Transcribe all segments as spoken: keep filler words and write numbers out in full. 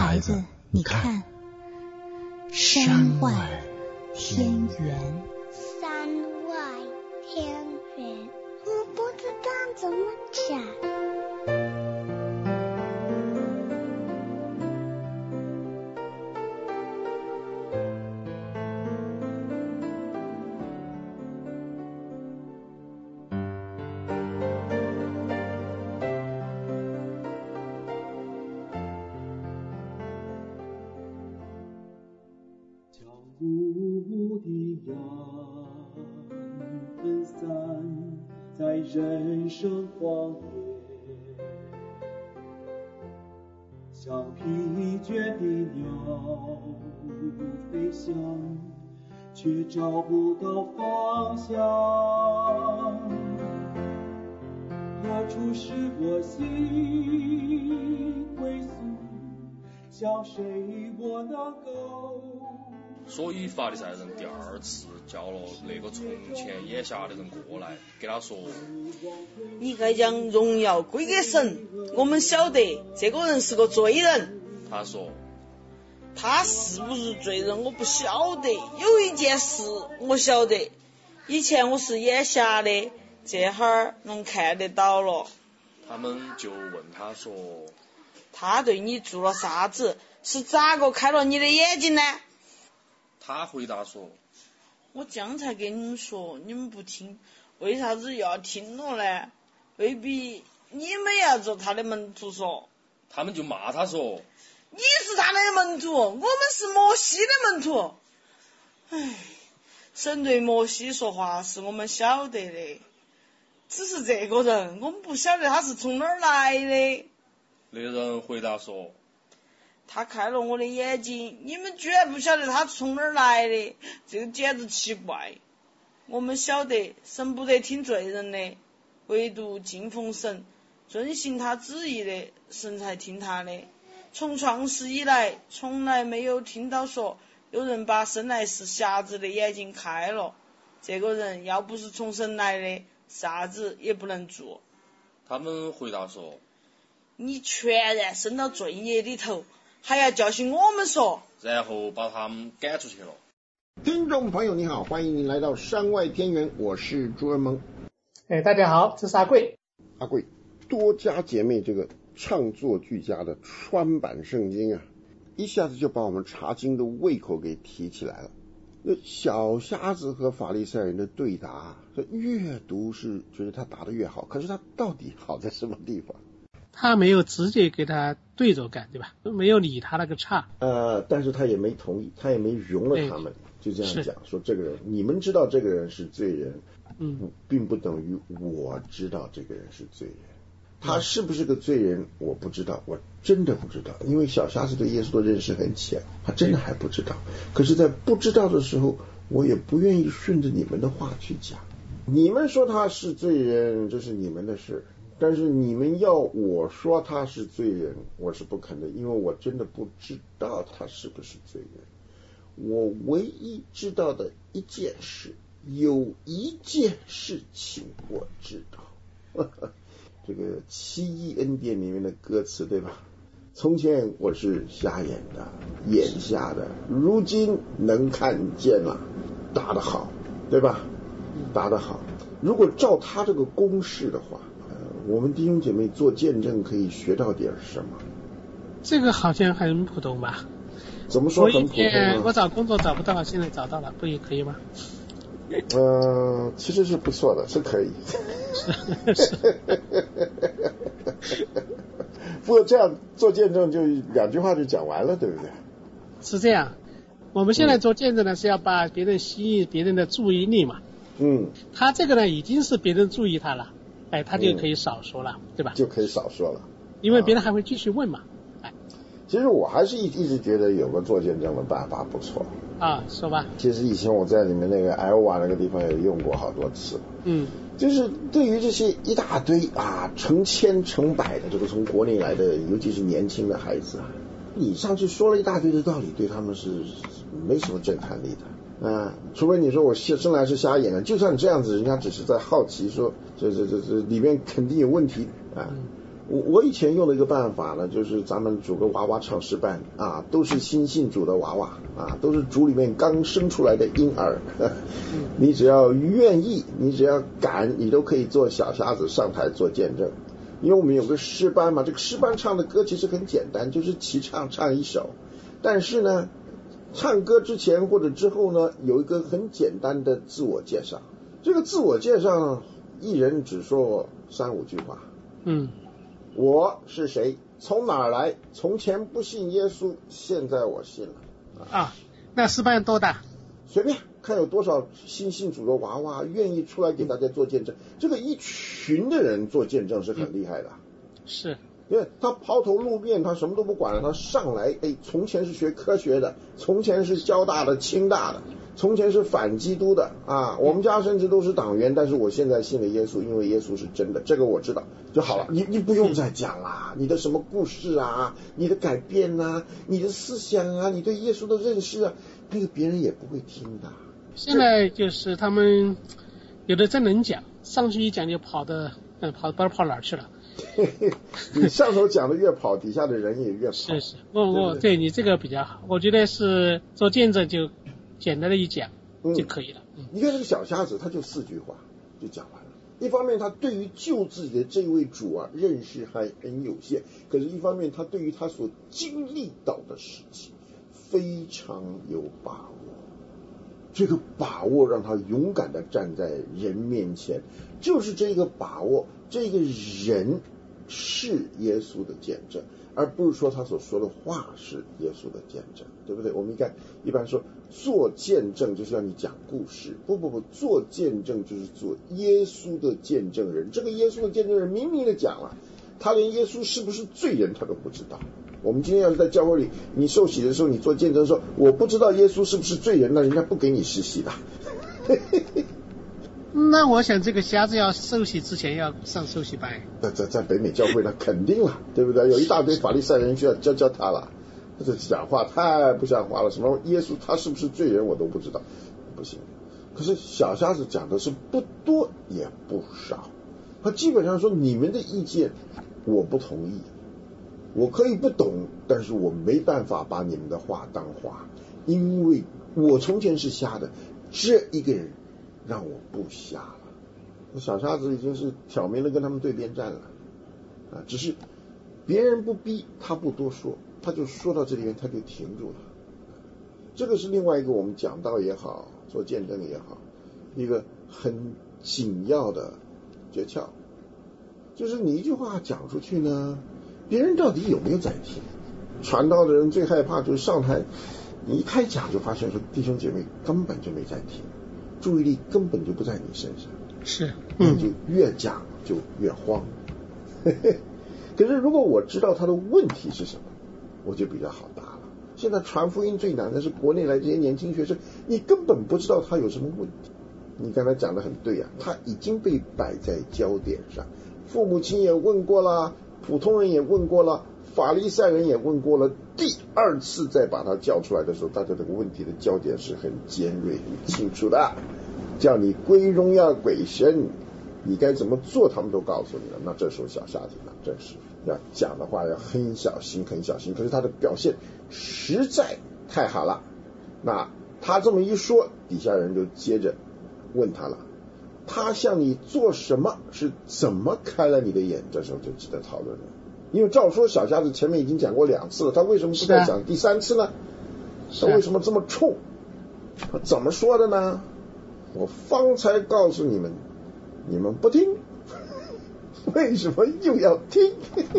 孩子，你看，山外天圆。 山外天圆，我不知道怎么讲。 雾的阳分散在人生荒野，像疲倦的鸟飞翔，却找不到方向。何处是我心归宿？向谁我能够？ 所以法利赛人第二次叫了那个从前眼瞎的人过来，给他说： 你该将荣耀归给神，我们晓得这个人是个罪人。 他说： 他是不是罪人我不晓得，有一件事我晓得，以前我是眼瞎的，这会儿能看得到了。 他们就问他说： 他对你做了啥子？是咋个开了你的眼睛呢？ 他回答说： 我刚才跟你们说，你们不听，为啥子又要听了呢？未必你们要做他的门徒说。 他们就骂他说： 你是他的门徒，我们是摩西的门徒。唉，神对摩西说话是我们晓得的，只是这个人我们不晓得他是从哪儿来的。 那人回答说： 他开了我的眼睛，你们居然不晓得他从哪儿来的，这个简直奇怪。我们晓得神不得听罪人的，唯独敬奉神遵行他旨意的，神才听他的。从创世以来，从来没有听到说有人把生来是瞎子的眼睛开了，这个人要不是从神来的，啥子也不能做。 他们回答说： 你全然伸到罪孽里头，还要教训我们说。 然后把他们赶出去了。 听众朋友你好，欢迎您来到山外天元，我是朱文萌。 哎，大家好，这是阿贵。 阿贵，多家姐妹这个唱作俱佳的川版圣经啊，一下子就把我们查经的胃口给提起来了。那小瞎子和法利赛人的对答，越读是觉得他答得越好，可是他到底好在什么地方？ 他没有直接给他对着干，对吧？没有理他那个岔。 呃，但是他也没同意，他也没容了他们，就这样讲说这个人，你们知道这个人是罪人，嗯，并不等于我知道这个人是罪人。他是不是个罪人，我不知道，我真的不知道，因为小瞎子对耶稣的认识很浅，他真的还不知道。可是，在不知道的时候，我也不愿意顺着你们的话去讲。你们说他是罪人，这是你们的事。但是你们要我说他是罪人，我是不肯的，因为我真的不知道他是不是罪人。我唯一知道的一件事，有一件事情我知道，呵呵，这个七一恩典里面的歌词对吧？从前我是瞎眼的，眼瞎的，如今能看见了，答得好，对吧？答得好。如果照他这个公式的话，我们弟兄姐妹做见证可以学到点什么？ 这个好像很普通吧？ 怎么说很普通啊？ 我找工作找不到，现在找到了，不也可以吗？ 呃，其实是不错的，是可以。 是不过这样做见证就两句话就讲完了，对不对？ 是这样，我们现在做见证呢，是要把别人吸引别人的注意力嘛。嗯。他这个呢，已经是别人注意他了。哎，他就可以少说了，嗯、对吧？ 就可以少说了， 因为别人还会继续问嘛。哎， 其实我还是一一直觉得有个做见证的办法不错啊，说吧。 其实以前我在你们那个艾欧瓦那个地方也用过好多次。嗯，就是对于这些一大堆啊成千成百的这个从国内来的，尤其是年轻的孩子啊，你上去说了一大堆的道理，对他们是没什么震撼力的。啊，除非你说我生来是瞎眼的，就算这样子，人家只是在好奇说，这这这这里面肯定有问题啊。 我我以前用的一个办法呢，就是咱们组个娃娃唱诗班啊，都是新信主的娃娃啊，都是主里面刚生出来的婴儿，呵你只要愿意，你只要敢，你都可以做小瞎子上台做见证。因为我们有个诗班嘛，这个诗班唱的歌其实很简单，就是齐唱唱一首，但是呢唱歌之前或者之后呢，有一个很简单的自我介绍。这个自我介绍一人只说三五句话。 嗯， 我是谁，从哪儿来，从前不信耶稣，现在我信了。 啊，那诗班多大？ 随便看有多少新信主的娃娃愿意出来给大家做见证。这个一群的人做见证是很厉害的。嗯、 是。 因为他抛头露面，他什么都不管了，他上来，哎，从前是学科学的，从前是交大的、清大的，从前是反基督的啊，我们家甚至都是党员，但是我现在信了耶稣，因为耶稣是真的，这个我知道就好了。你你不用再讲啦，你的什么故事啊，你的改变啊，你的思想啊，你对耶稣的认识啊，那个别人也不会听的。 现在就是他们有的真能讲，上去一讲就跑的，嗯，跑不知道跑哪儿去了。 你上头讲的越跑，底下的人也越跑。 是是，我我 对, 对你这个比较好，我觉得是做见证就简单的一讲、嗯、就可以了、嗯。 你看这个小瞎子，他就四句话就讲完了。一方面他对于救自己的这位主啊认识还很有限，可是一方面他对于他所经历到的事情非常有把握。这个把握让他勇敢地站在人面前，就是这个把握，这个人是耶稣的见证，而不是说他所说的话是耶稣的见证，对不对？我们应该一般说做见证就是让你讲故事，不不不，做见证就是做耶稣的见证人。这个耶稣的见证人明明的讲了，他连耶稣是不是罪人他都不知道。我们今天要是在教会里，你受洗的时候，你做见证说我不知道耶稣是不是罪人，那人家不给你实习的。 那我想这个瞎子要受洗之前要上受洗班。 在在在北美教会那肯定了，对不对？有一大堆法利赛人需要教教他了。这讲话太不像话了，什么耶稣他是不是罪人我都不知道，不行。可是小瞎子讲的是不多也不少，他基本上说你们的意见我不同意。我可以不懂，但是我没办法把你们的话当话，因为我从前是瞎的，这一个人让我不瞎了。小瞎子已经是挑明了跟他们对边站了啊，只是别人不逼他不多说，他就说到这里面他就停住了。这个是另外一个我们讲道也好，做见证也好，一个很紧要的诀窍，就是你一句话讲出去呢，别人到底有没有在听？传道的人最害怕就是上台，你一开讲就发现说弟兄姐妹根本就没在听，注意力根本就不在你身上， 是， 嗯，就越讲就越慌。可是如果我知道他的问题是什么，我就比较好答了。现在传福音最难的是国内来这些年轻学生，你根本不知道他有什么问题。你刚才讲的很对啊，他已经被摆在焦点上，父母亲也问过了，普通人也问过了，法利赛人也问过了，第二次再把他叫出来的时候，大家这个问题的焦点是很尖锐很清楚的，叫你归荣耀鬼神，你该怎么做他们都告诉你了。那这时候小瞎子呢，真是要讲的话要很小心很小心，可是他的表现实在太好了。那他这么一说，底下人就接着问他了，他向你做什么，是怎么开了你的眼？这时候就值得讨论了。因为照说小瞎子前面已经讲过两次了，他为什么不再讲第三次呢？他为什么这么冲？他怎么说的呢？我方才告诉你们，你们不听，为什么又要听？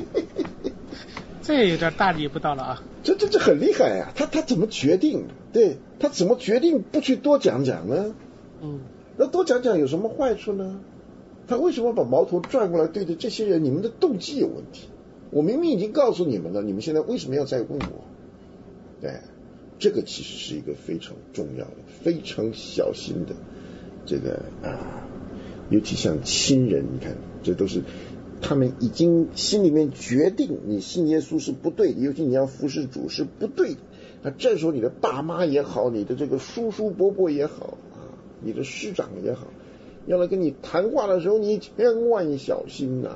这有点大逆不道了啊！ 这这这很厉害呀、啊！他他怎么决定？对他怎么决定不去多讲讲呢？ 嗯， 那多讲讲有什么坏处呢？他为什么把矛头转过来对着这些人？你们的动机有问题。我明明已经告诉你们了，你们现在为什么要再问我？对，这个其实是一个非常重要的、非常小心的这个啊，尤其像亲人，你看，这都是他们已经心里面决定，你信耶稣是不对的，尤其你要服侍主是不对的。那这时候你的爸妈也好，你的这个叔叔伯伯也好啊，你的师长也好，要来跟你谈话的时候，你千万小心呐、啊。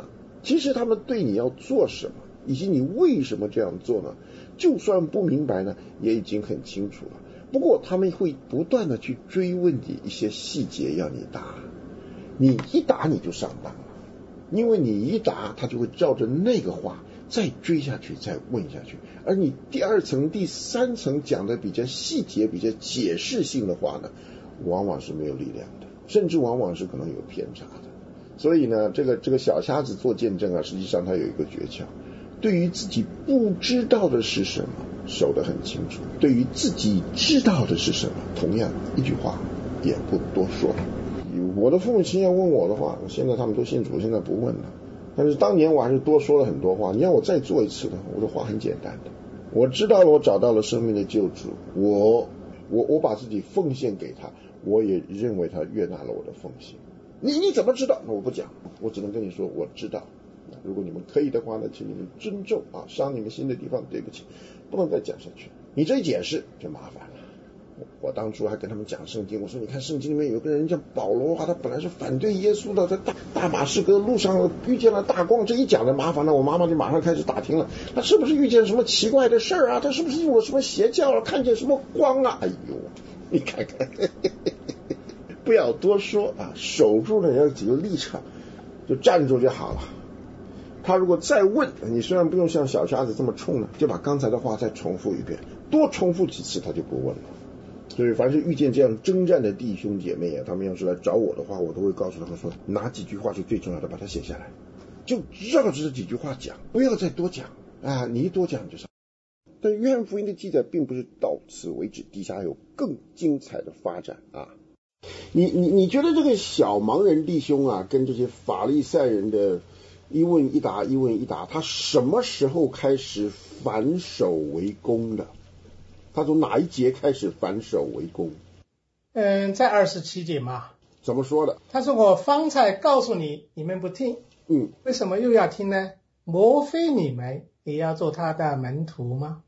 其实他们对你要做什么，以及你为什么这样做呢，就算不明白呢，也已经很清楚了。不过他们会不断的去追问你一些细节要你答，你一答你就上当了，因为你一答他就会照着那个话再追下去，再问下去，而你第二层第三层讲的比较细节比较解释性的话呢，往往是没有力量的，甚至往往是可能有偏差的。所以呢，这个这个小瞎子做见证啊，实际上他有一个诀窍，对于自己不知道的是什么守得很清楚，对于自己知道的是什么，同样一句话也不多说。我的父母亲要问我的话，现在他们都信主，现在不问了，但是当年我还是多说了很多话。你要我再做一次呢，我的话很简单的，我知道了，我找到了生命的救主，我我我把自己奉献给他，我也认为他悦纳了我的奉献。你你怎么知道？那我不讲，我只能跟你说我知道。如果你们可以的话呢，请你们尊重啊，伤你们心的地方对不起，不能再讲下去。你这一解释就麻烦了。我, 我当初还跟他们讲圣经，我说你看圣经里面有个人叫保罗啊，他本来是反对耶稣的，在大大马士革路上遇见了大光，这一讲的麻烦了，我妈妈就马上开始打听了，他是不是遇见什么奇怪的事啊？他是不是入了什么邪教啊？看见什么光啊？哎呦，你看看。不要多说啊，守住了要几个立场，就站住就好了。他如果再问，你虽然不用像小瞎子这么冲了，就把刚才的话再重复一遍，多重复几次他就不问了。所以凡是遇见这样征战的弟兄姐妹啊，他们要是来找我的话，我都会告诉他们说，哪几句话是最重要的，把它写下来，就绕着这几句话讲，不要再多讲啊！你一多讲就上。但约翰福音的记载并不是到此为止，底下有更精彩的发展啊！你你你觉得这个小盲人弟兄啊，跟这些法利赛人的一问一答一问一答，他什么时候开始反手为攻的？他从哪一节开始反手为攻？ 嗯，在二十七节嘛。 怎么说的？ 他说我方才告诉你，你们不听。 嗯， 为什么又要听呢？莫非你们也要做他的门徒吗？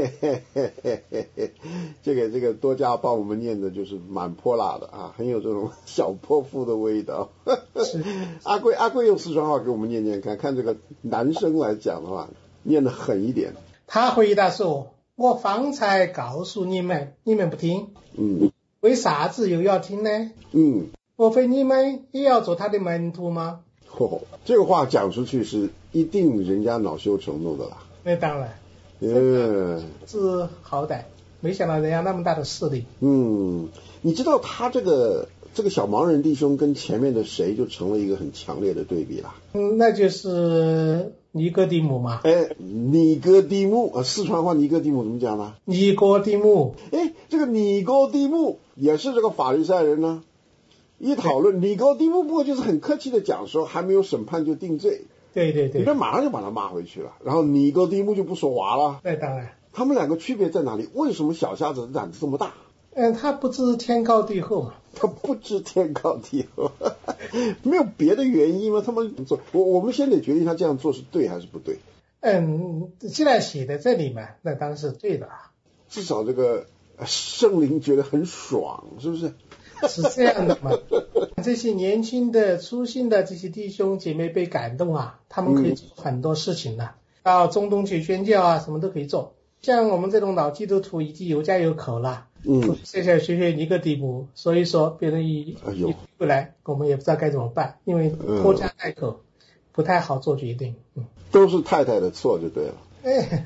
这个这个多加帮我们念的就是蛮泼辣的啊，很有这种小泼妇的味道。阿贵阿贵用四川话给我们念念看，看这个男生来讲的话，念得狠一点。 他回答说：“我方才告诉你们，你们不听。 嗯， 为啥子又要听呢？ 嗯， 莫非你们也要做他的门徒吗？” 哦，这个话讲出去是一定人家恼羞成怒的啦。 那当然。 嗯， 是好歹，没想到人家那么大的势力。 嗯，你知道他这个这个小盲人弟兄跟前面的谁就成了一个很强烈的对比了。 嗯，那就是尼哥底母嘛。 哎，尼哥底母啊，四川话尼哥底母怎么讲呢？ 尼哥底母。 哎，这个尼哥底母也是这个法利赛人呢。一讨论，尼哥底母不过就是很客气的讲说，还没有审判就定罪。 对对对， 你这马上就把他骂回去了，然后尼哥底母就不说话了。 那当然。 他们两个区别在哪里？为什么小瞎子胆子这么大？ 嗯，他不知天高地厚嘛。 他不知天高地厚，没有别的原因吗？他们做，我我们先得决定他这样做是对还是不对。 嗯，既然写在这里嘛，那当然是对的啊。 至少这个圣灵觉得很爽，是不是？ 是这样的嘛？这些年轻的初心的这些弟兄姐妹被感动啊，他们可以做很多事情的，嗯、到中东去宣教啊，什么都可以做。像我们这种老基督徒已经有家有口了，嗯，现在学学尼哥底母，所以说别人一一不来，我们也不知道该怎么办，因为拖家带口，嗯、不太好做决定。嗯， 都是太太的错就对了。 哎，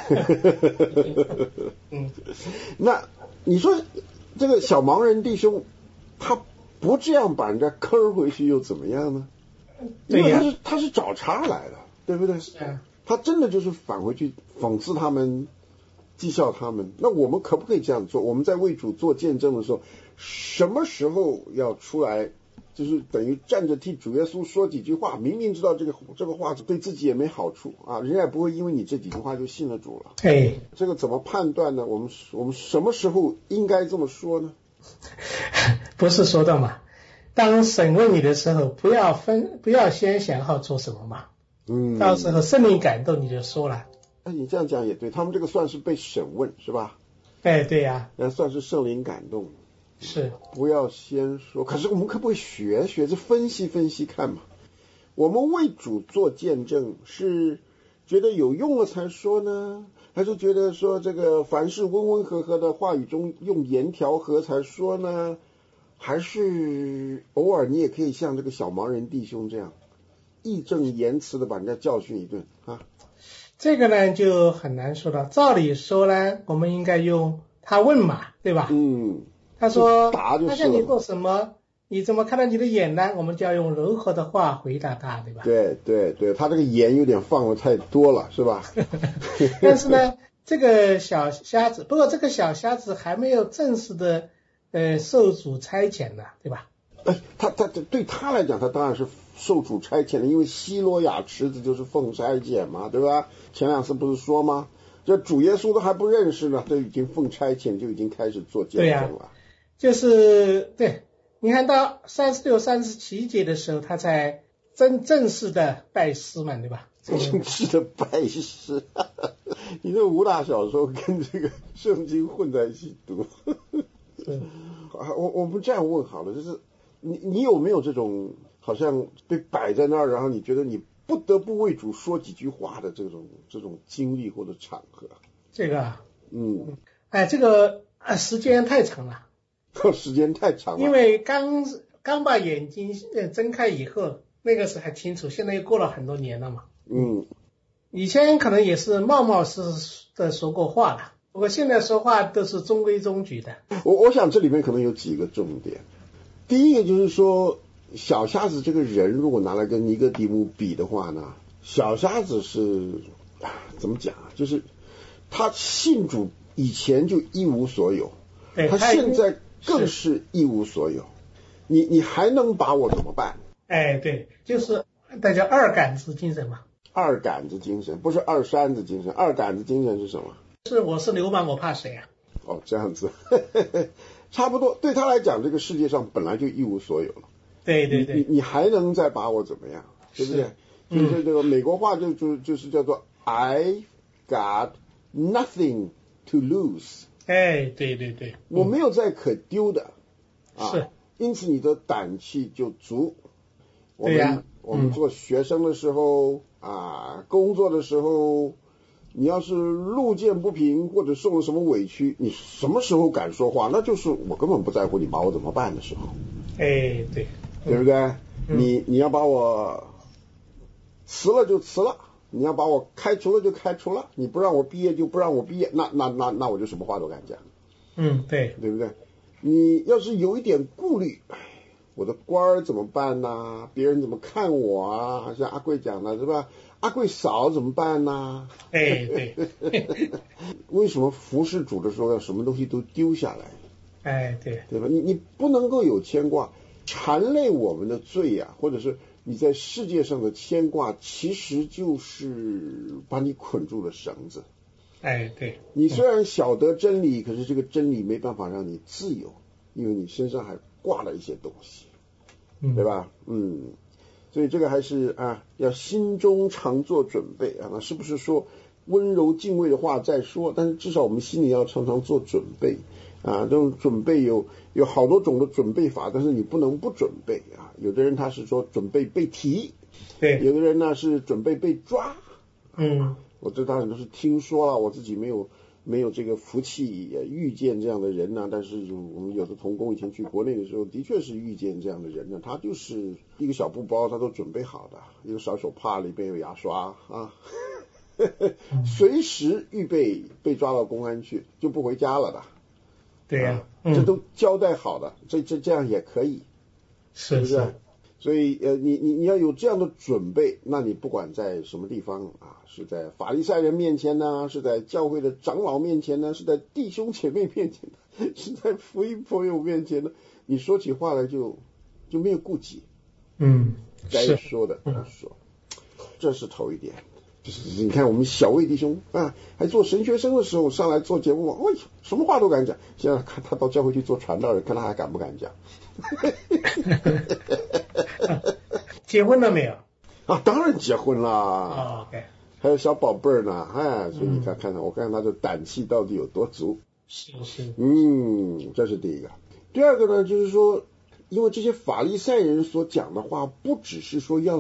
嗯，那你说这个小盲人弟兄，他不这样把人家坑回去又怎么样呢？因为他是他是找茬来的，对不对？ 是啊， 他真的就是返回去讽刺他们，讥笑他们。那我们可不可以这样做？我们在为主做见证的时候，什么时候要出来，就是等于站着替主耶稣说几句话？明明知道这个这个话对自己也没好处啊，人家也不会因为你这几句话就信了主了。 对， 这个怎么判断呢？我们我们什么时候应该这么说呢？ 不是说的嘛，当审问你的时候，不要分，不要先想好做什么嘛。嗯，到时候圣灵感动你就说了。 哎，你这样讲也对，他们这个算是被审问是吧？ 哎，对呀、啊， 那算是圣灵感动。 是， 不要先说。可是我们可不可以学学着分析分析看嘛？ 我们为主做见证，是觉得有用了才说呢，还是觉得说这个凡事温温和和的话语中用盐调和才说呢？还是偶尔你也可以像这个小盲人弟兄这样义正言辞的把人家教训一顿啊？ 这个呢就很难说了。照理说呢，我们应该用他问嘛，对吧？ 嗯， 他说答就是了， 他向你做什么，你怎么看到你的眼呢？我们就要用柔和的话回答他，对吧？ 对对对，他这个盐有点放的太多了，是吧？ 但是呢，这个小瞎子，不过这个小瞎子还没有正式的呃受主差遣呢，对吧？ 哎，他他对他来讲，他当然是受主差遣的，因为希罗亚池子就是奉差遣嘛，对吧？前两次不是说吗？这主耶稣都还不认识呢，都已经奉差遣，就已经开始做见证了。 对啊，就是对，你看到三十六、三十七节的时候，他才真正式的拜师嘛，对吧？ 正式的拜师，你这武打小说跟这个圣经混在一起读。我我们这样问好了，就是你你有没有这种好像被摆在那儿，然后你觉得你不得不为主说几句话的这种这种经历或者场合？ 这个， 嗯， 哎，这个啊时间太长了， 时间太长了， 因为刚刚把眼睛呃睁开以后，那个时候还清楚，现在又过了很多年了嘛。 嗯， 以前可能也是冒冒失失的说过话了，不过现在说话都是中规中矩的。 我我想这里面可能有几个重点。第一个就是说，小瞎子这个人如果拿来跟尼哥底母比的话呢，小瞎子是怎么讲啊？就是他信主以前就一无所有，他现在更是一无所有。你你还能把我怎么办？ 哎，对，就是大家二杆子精神嘛。 二杆子精神不是二山子精神，二杆子精神是什么？ 是我是流氓，我怕谁啊？ 哦，这样子，差不多。对他来讲，这个世界上本来就一无所有了。 对对对， 你你还能再把我怎么样？对不对？就是这个美国话就就就是叫做 I got nothing to lose。 哎，对对对， 我没有再可丢的啊， 是， 因此你的胆气就足。我们、 对呀、 我们做学生的时候啊，工作的时候，你要是路见不平或者受了什么委屈，你什么时候敢说话？那就是我根本不在乎你把我怎么办的时候。 哎，对， 对不对？ 嗯、 你你要把我辞了就辞了，你要把我开除了就开除了，你不让我毕业就不让我毕业，那那那那我就什么话都敢讲。 嗯，对， 对不对？你要是有一点顾虑，我的官儿怎么办呢？别人怎么看我啊？像阿贵讲的是吧？阿贵嫂怎么办呢？ 哎，对。 为什么服侍主的时候要什么东西都丢下来？ 哎，对， 对吧？你你不能够有牵挂，缠累我们的罪呀、啊，或者是你在世界上的牵挂，其实就是把你捆住了绳子。 哎，对， 你虽然晓得真理，可是这个真理没办法让你自由，因为你身上还挂了一些东西，对吧？嗯，所以这个还是啊，要心中常做准备啊。那是不是说温柔敬畏的话再说？但是至少我们心里要常常做准备啊。这种准备有有好多种的准备法，但是你不能不准备啊。有的人他是说准备被提， 对， 有的人呢是准备被抓， 嗯。 我这当然都是听说了，我自己没有没有这个福气遇见这样的人呢、啊。但是我们有的同工以前去国内的时候，的确是遇见这样的人呢。他就是一个小布包，他都准备好的，一个小手帕里边有牙刷啊，随时预备被抓到公安去，就不回家了的。 对呀、 啊嗯，这都交代好的，这这这样也可以， 是不是？所以呃，你你你要有这样的准备，那你不管在什么地方啊，是在法利赛人面前呢，是在教会的长老面前呢，是在弟兄姐妹面前呢，是在福音朋友面前呢，你说起话来就就没有顾忌， 嗯， 该说的该说，这是头一点。就是你看我们小魏弟兄啊，还做神学生的时候上来做节目，哎，什么话都敢讲。现在看他到教会去做传道人，看他还敢不敢讲。 结婚了没有？ 啊，当然结婚啦。 哦 ，OK。 还有小宝贝儿呢，哎，所以你看看我看看他的胆气到底有多足。 是是。 嗯，这是第一个。第二个呢，就是说，因为这些法利赛人所讲的话，不只是说要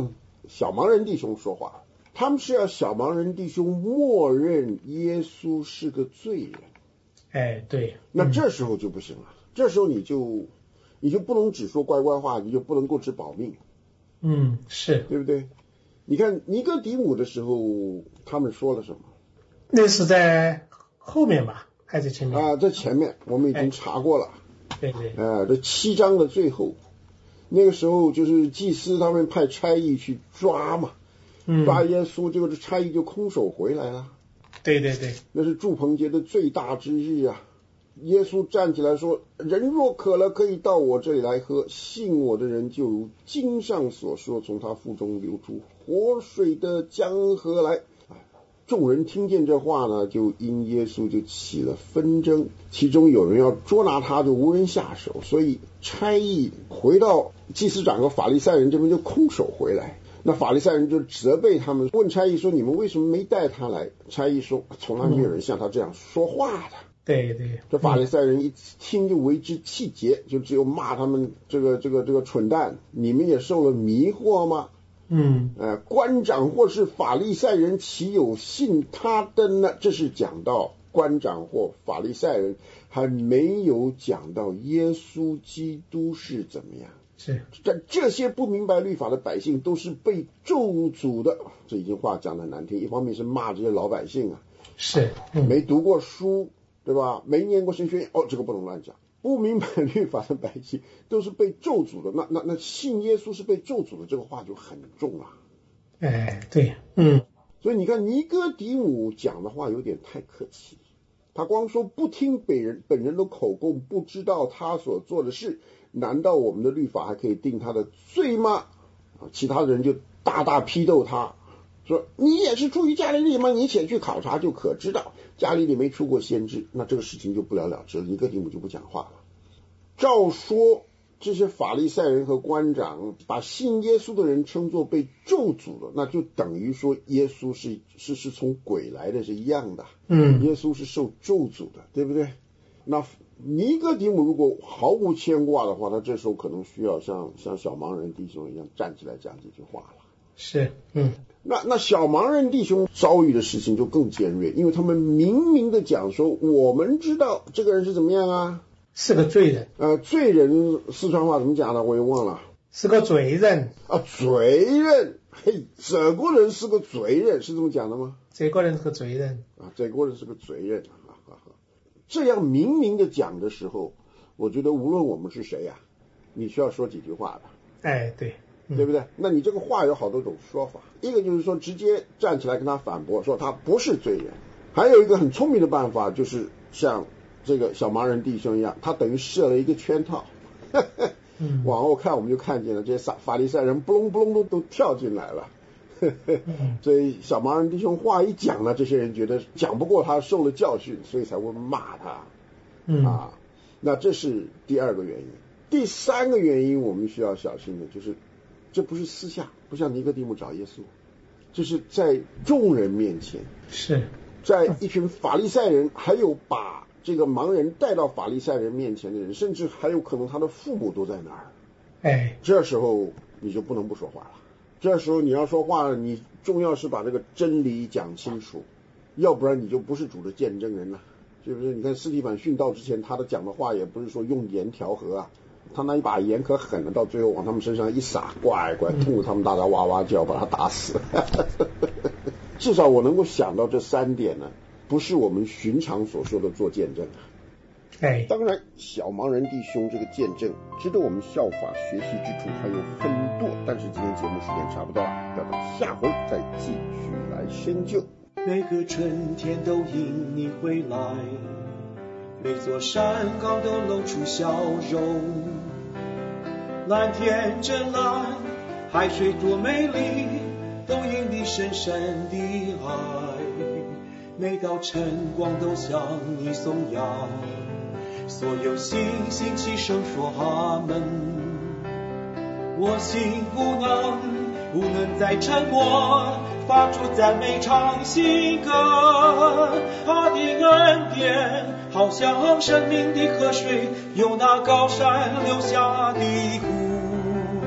小盲人弟兄说话，他们是要小盲人弟兄默认耶稣是个罪人。 哎，对， 那这时候就不行了，嗯、这时候你就你就不能只说乖乖话，你就不能够只保命。 嗯，是对不对？你看尼哥底母的时候，他们说了什么？ 那是在后面吧，还是前面？ 啊，在前面，我们已经查过了。 哎、对对。 呃，这七章的最后，那个时候就是祭司他们派差役去抓嘛，嗯、抓耶稣，结果这差役就空手回来了。 对对对， 那是住棚节的最大之日啊！耶稣站起来说：“人若渴了，可以到我这里来喝。信我的人，就如经上所说，从他腹中流出活水的江河来。”众人听见这话呢，就因耶稣就起了纷争，其中有人要捉拿他，就无人下手，所以差役回到祭司长和法利赛人这边就空手回来。那法利赛人就责备他们，问差役说：“你们为什么没带他来？”差役说：“从来没有人像他这样说话的。” 对对， 这法利赛人一听就为之气结，就只有骂他们这个这个这个蠢蛋，你们也受了迷惑吗？ 嗯， 呃，官长或是法利赛人，岂有信他的呢？这是讲到官长或法利赛人，还没有讲到耶稣基督是怎么样。 是， 这这些不明白律法的百姓都是被咒诅的。这一句话讲得难听，一方面是骂这些老百姓啊， 是、嗯、 没读过书。对吧？没念过神学院，哦，这个不能乱讲。不明白律法的百姓都是被咒诅的，那那那信耶稣是被咒诅的，这个话就很重了。 哎，对，嗯。 所以你看尼哥底母讲的话有点太客气，他光说不听本人本人的口供，不知道他所做的事，难道我们的律法还可以定他的罪吗？其他人就大大批斗他。说你也是出于加利利吗？你且去考察就可知道，加利利没出过先知，那这个事情就不了了之了。尼哥底母就不讲话了。照说这些法利赛人和官长把信耶稣的人称作被咒诅了，那就等于说耶稣是是是从鬼来的是一样的。嗯，耶稣是受咒诅的，对不对？那尼哥底母如果毫无牵挂的话，他这时候可能需要像像小盲人弟兄一样站起来讲几句话了。 是，嗯。 那那小盲人弟兄遭遇的事情就更尖锐，因为他们明明的讲说，我们知道这个人是怎么样啊， 是个罪人。 呃，罪人四川话怎么讲的我也忘了。 是个罪人啊，罪人，嘿，这个人是个罪人，是这么讲的吗？ 这个人是个罪人啊，这个人是个罪人啊啊啊！这样明明的讲的时候，我觉得无论我们是谁呀、啊，你需要说几句话的。 哎，对。 对不对？那你这个话有好多种说法，一个就是说直接站起来跟他反驳，说他不是罪人；还有一个很聪明的办法，就是像这个小盲人弟兄一样，他等于设了一个圈套。嗯、往后看我们就看见了这些法利赛人不隆不隆都都跳进来了。所以小盲人弟兄话一讲呢，这些人觉得讲不过他，受了教训，所以才会骂他。嗯啊，那这是第二个原因。第三个原因我们需要小心的就是。这不是私下，不像尼哥底母找耶稣，这是在众人面前， 是在一群法利赛人，还有把这个盲人带到法利赛人面前的人，甚至还有可能他的父母都在那儿。 哎， 这时候你就不能不说话了。这时候你要说话，你重要是把这个真理讲清楚，要不然你就不是主的见证人了，是不是？你看司提反殉道之前，他的讲的话也不是说用盐调和啊。他那一把盐可狠了，到最后往他们身上一撒，乖乖痛得他们大家哇哇叫，把他打死。至少我能够想到这三点呢，不是我们寻常所说的做见证。 哎， 当然小盲人弟兄这个见证值得我们效法学习之处还有很多，但是今天节目时间差不多了，要等下回再继续来深究。 每个春天都因你回来，每座山岗都露出笑容，蓝天真蓝，海水多美丽，都因你深深的爱。每道晨光都向你颂扬，所有星星齐声说阿门。我心不能不能再沉默，发出赞美唱新歌。他的恩典好像生命的河水，由那高山流下的湖，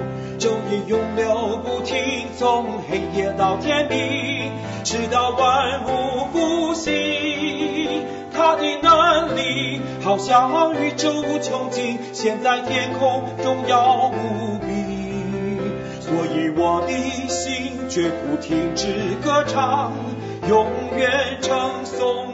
昼夜永流不停，从黑夜到天明，直到万物复兴。他的能力好像宇宙无穷尽，现在天空荣耀无比。所以我的心绝不停止歌唱，永远称颂